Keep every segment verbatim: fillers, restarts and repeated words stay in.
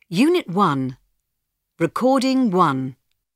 Unit one. Recording one.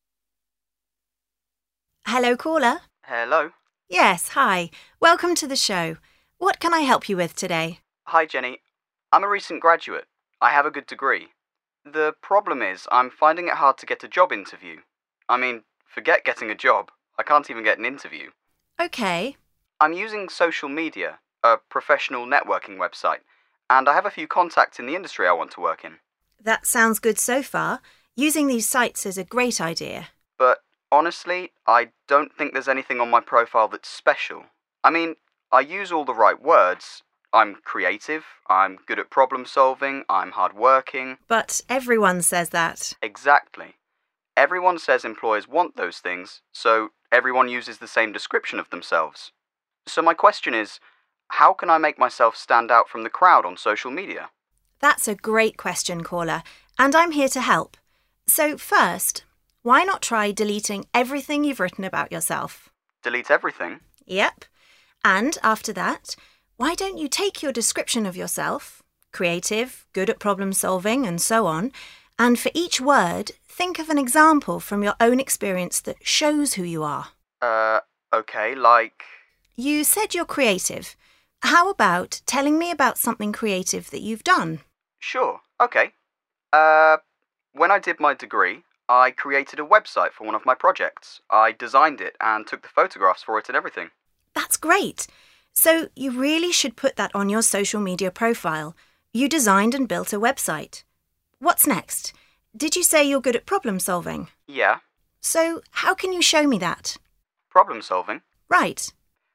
Hello, caller. Hello. Yes, hi. Welcome to the show. What can I help you with today? Hi, Jenny. I'm a recent graduate. I have a good degree. The problem is I'm finding it hard to get a job interview. I mean, forget getting a job. I can't even get an interview. Okay. I'm using social media, a professional networking website, and I have a few contacts in the industry I want to work in. That sounds good so far. Using these sites is a great idea. But honestly, I don't think there's anything on my profile that's special. I mean, I use all the right words. I'm creative, I'm good at problem solving, I'm hardworking. But everyone says that. Exactly. Everyone says employers want those things, so everyone uses the same description of themselves. So my question is, how can I make myself stand out from the crowd on social media? That's a great question, caller, and I'm here to help. So first, why not try deleting everything you've written about yourself? Delete everything? Yep. And after that, why don't you take your description of yourself, creative, good at problem solving, and so on, and for each word, think of an example from your own experience that shows who you are. Uh, okay, like... You said you're creative. How about telling me about something creative that you've done? Sure, okay. Uh, when I did my degree, I created a website for one of my projects. I designed it and took the photographs for it and everything. That's great. So you really should put that on your social media profile. You designed and built a website. What's next? Did you say you're good at problem solving? Yeah. So how can you show me that? Problem solving? Right.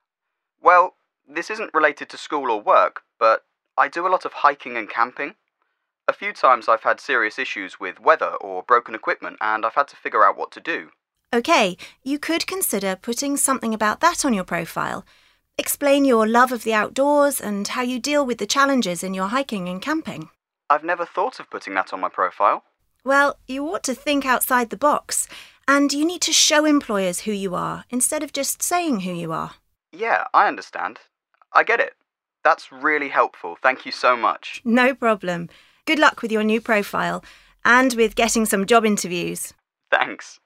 Well, this isn't related to school or work, but I do a lot of hiking and camping. A few times I've had serious issues with weather or broken equipment, and I've had to figure out what to do. OK, you could consider putting something about that on your profile. Explain your love of the outdoors and how you deal with the challenges in your hiking and camping. I've never thought of putting that on my profile. Well, you ought to think outside the box, and you need to show employers who you are instead of just saying who you are. Yeah, I understand. I get it. That's really helpful. Thank you so much. No problem. Good luck with your new profile and with getting some job interviews. Thanks.